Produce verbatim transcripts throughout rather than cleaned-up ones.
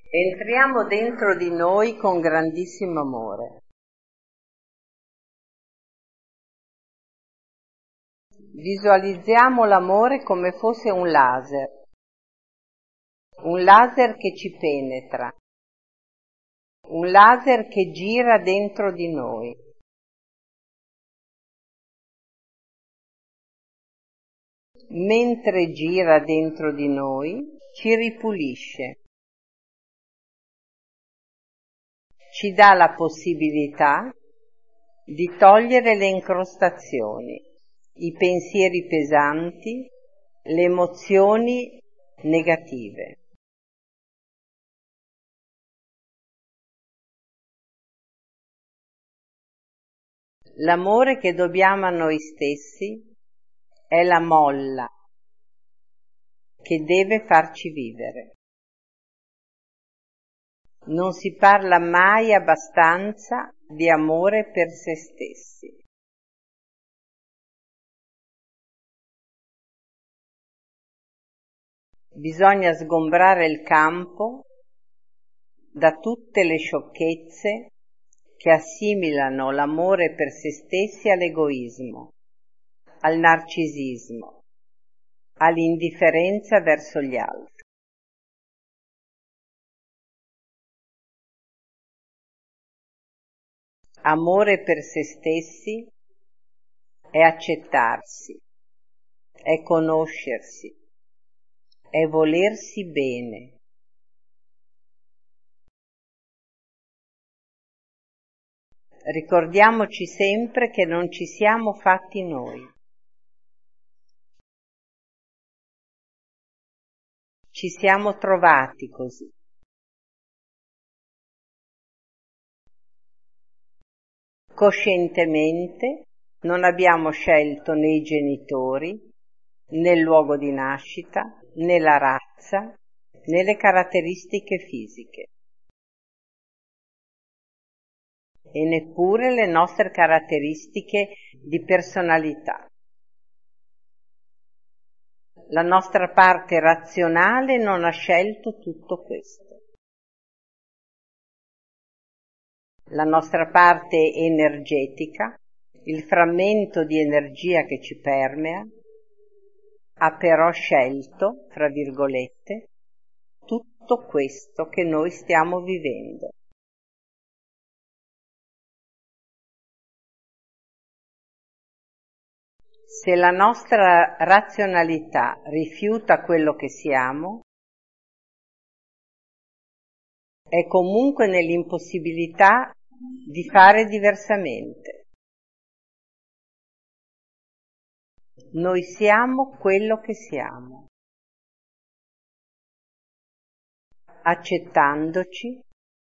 Entriamo dentro di noi con grandissimo amore. Visualizziamo l'amore come fosse un laser, un laser che ci penetra, un laser che gira dentro di noi. Mentre gira dentro di noi, ci ripulisce, ci dà la possibilità di togliere le incrostazioni, i pensieri pesanti, le emozioni negative. L'amore che dobbiamo a noi stessi è la molla che deve farci vivere. Non si parla mai abbastanza di amore per se stessi. Bisogna sgombrare il campo da tutte le sciocchezze che assimilano l'amore per se stessi all'egoismo, al narcisismo, all'indifferenza verso gli altri. Amore per se stessi è accettarsi, è conoscersi, è volersi bene. Ricordiamoci sempre che non ci siamo fatti noi. Ci siamo trovati così. Coscientemente non abbiamo scelto né i genitori, né il luogo di nascita, né la razza, né le caratteristiche fisiche. E neppure le nostre caratteristiche di personalità. La nostra parte razionale non ha scelto tutto questo. La nostra parte energetica, il frammento di energia che ci permea, ha però scelto, fra virgolette, tutto questo che noi stiamo vivendo. Se la nostra razionalità rifiuta quello che siamo, è comunque nell'impossibilità di fare diversamente. Noi siamo quello che siamo. Accettandoci,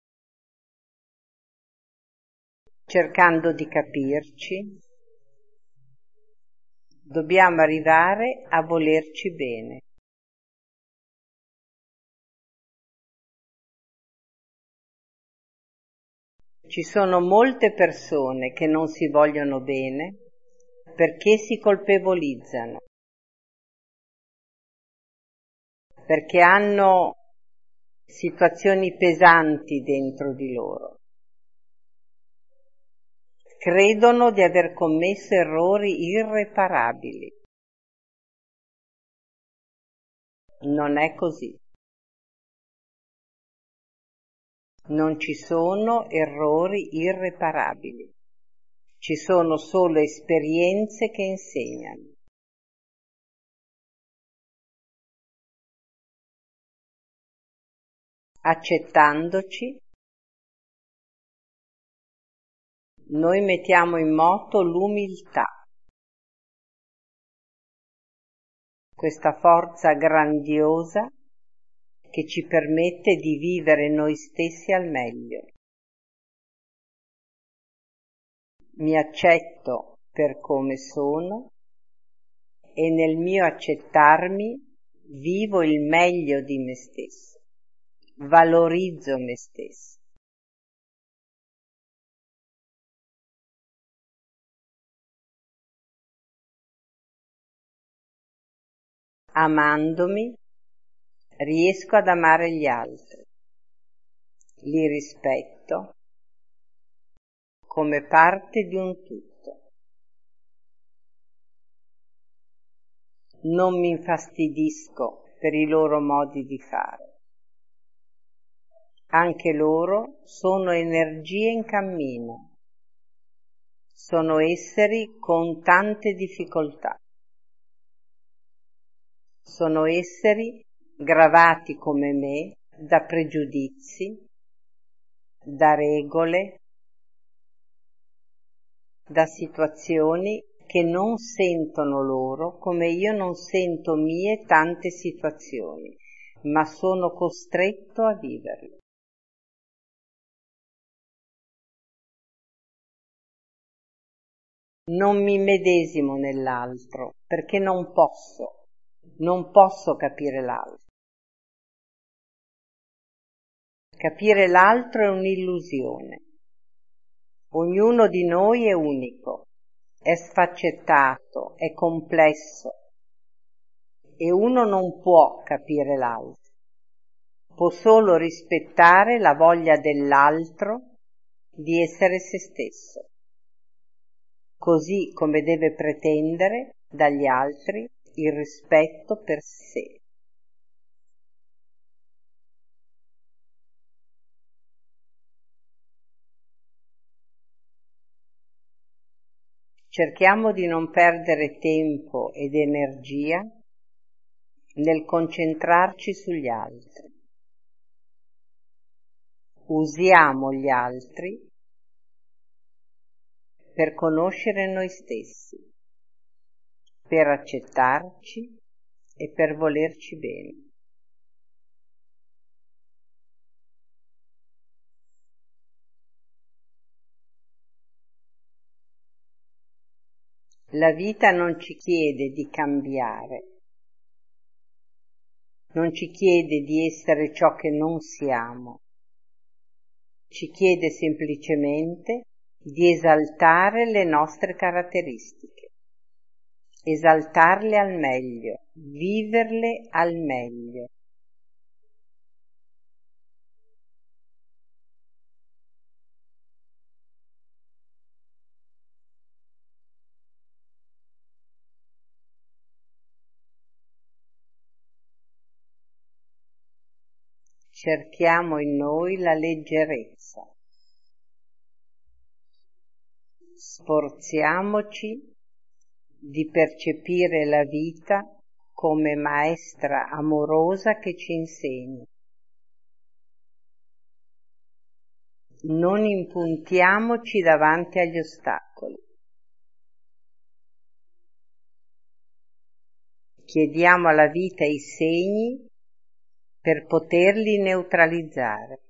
cercando di capirci, dobbiamo arrivare a volerci bene. Ci sono molte persone che non si vogliono bene perché si colpevolizzano, perché hanno situazioni pesanti dentro di loro. Credono di aver commesso errori irreparabili. Non è così. Non ci sono errori irreparabili. Ci sono solo esperienze che insegnano. Accettandoci, noi mettiamo in moto l'umiltà, questa forza grandiosa che ci permette di vivere noi stessi al meglio. Mi accetto per come sono e nel mio accettarmi vivo il meglio di me stesso, valorizzo me stesso. Amandomi, riesco ad amare gli altri. li rispetto come parte di un tutto. Non mi infastidisco per i loro modi di fare. Anche loro sono energie in cammino. Sono esseri con tante difficoltà. Sono esseri gravati come me da pregiudizi, da regole, da situazioni che non sentono loro come io non sento mie tante situazioni, ma sono costretto a viverle. Non mi medesimo nell'altro perché non posso, non posso capire l'altro. Capire l'altro è un'illusione. Ognuno di noi è unico, è sfaccettato, è complesso e uno non può capire l'altro. Può solo rispettare la voglia dell'altro di essere se stesso, così come deve pretendere dagli altri il rispetto per sé. Cerchiamo di non perdere tempo ed energia nel concentrarci sugli altri. Usiamo gli altri per conoscere noi stessi, per accettarci e per volerci bene. La vita non ci chiede di cambiare, non ci chiede di essere ciò che non siamo, ci chiede semplicemente di esaltare le nostre caratteristiche, esaltarle al meglio, viverle al meglio. Cerchiamo in noi la leggerezza. Sforziamoci di percepire la vita come maestra amorosa che ci insegna. Non impuntiamoci davanti agli ostacoli. Chiediamo alla vita i segni per poterli neutralizzare.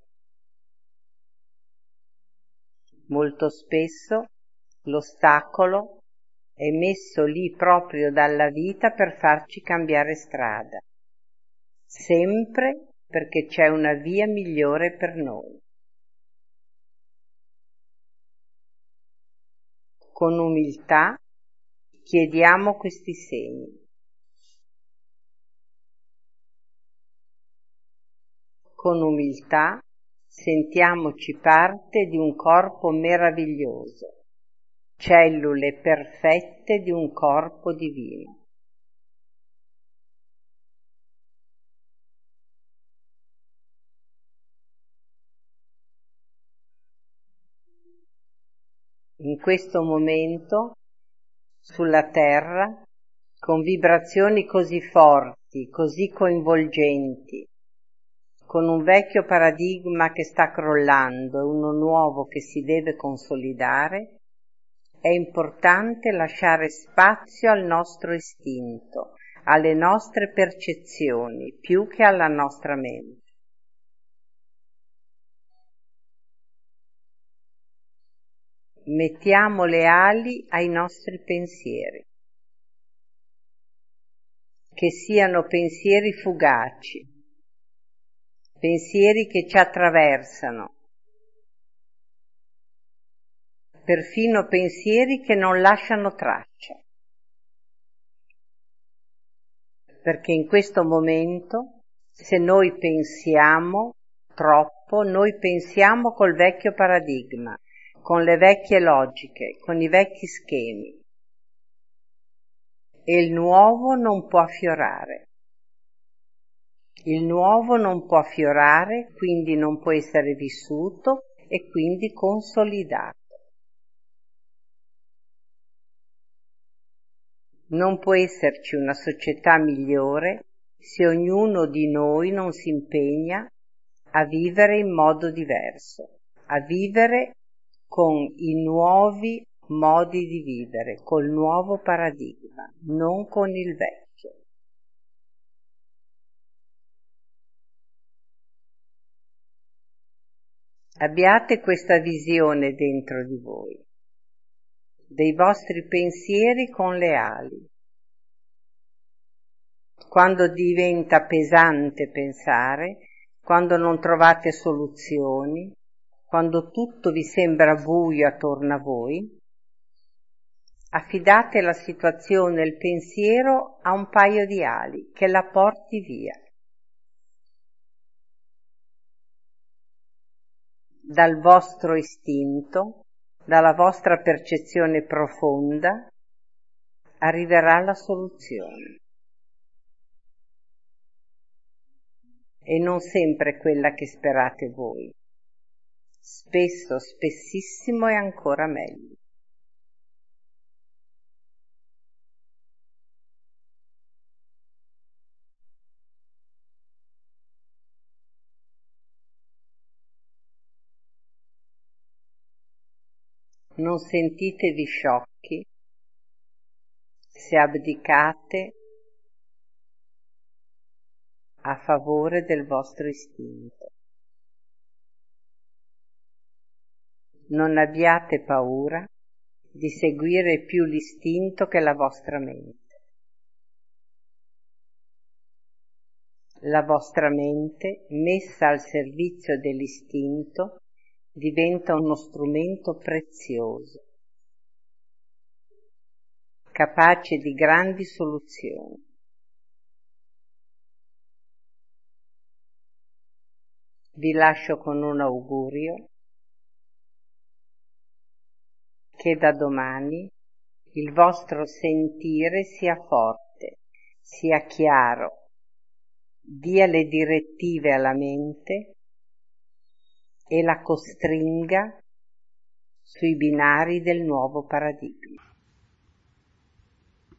Molto spesso l'ostacolo è messo lì proprio dalla vita per farci cambiare strada, sempre perché c'è una via migliore per noi. Con umiltà chiediamo questi segni. Con umiltà sentiamoci parte di un corpo meraviglioso, cellule perfette di un corpo divino. In questo momento, sulla Terra, con vibrazioni così forti, così coinvolgenti, con un vecchio paradigma che sta crollando e uno nuovo che si deve consolidare, è importante lasciare spazio al nostro istinto, alle nostre percezioni, più che alla nostra mente. Mettiamo le ali ai nostri pensieri, che siano pensieri fugaci, pensieri che ci attraversano, perfino pensieri che non lasciano traccia, perché in questo momento, se noi pensiamo troppo, Purtroppo noi pensiamo col vecchio paradigma, con le vecchie logiche, con i vecchi schemi. E il nuovo non può affiorare. Il nuovo non può affiorare, quindi non può essere vissuto e quindi consolidato. Non può esserci una società migliore se ognuno di noi non si impegna a vivere in modo diverso, a vivere con i nuovi modi di vivere, col nuovo paradigma, non con il vecchio. Abbiate questa visione dentro di voi, dei vostri pensieri con le ali. Quando diventa pesante pensare, quando non trovate soluzioni, quando tutto vi sembra buio attorno a voi, affidate la situazione e il pensiero a un paio di ali che la porti via. Dal vostro istinto, dalla vostra percezione profonda, arriverà la soluzione. E non sempre quella che sperate voi. Spesso, spessissimo è ancora meglio. Non sentitevi sciocchi se abdicate a favore del vostro istinto. Non abbiate paura di seguire più l'istinto che la vostra mente. La vostra mente, messa al servizio dell'istinto, diventa uno strumento prezioso, capace di grandi soluzioni. Vi lascio con un augurio: che da domani il vostro sentire sia forte, sia chiaro, dia le direttive alla mente e la costringa sui binari del nuovo paradigma.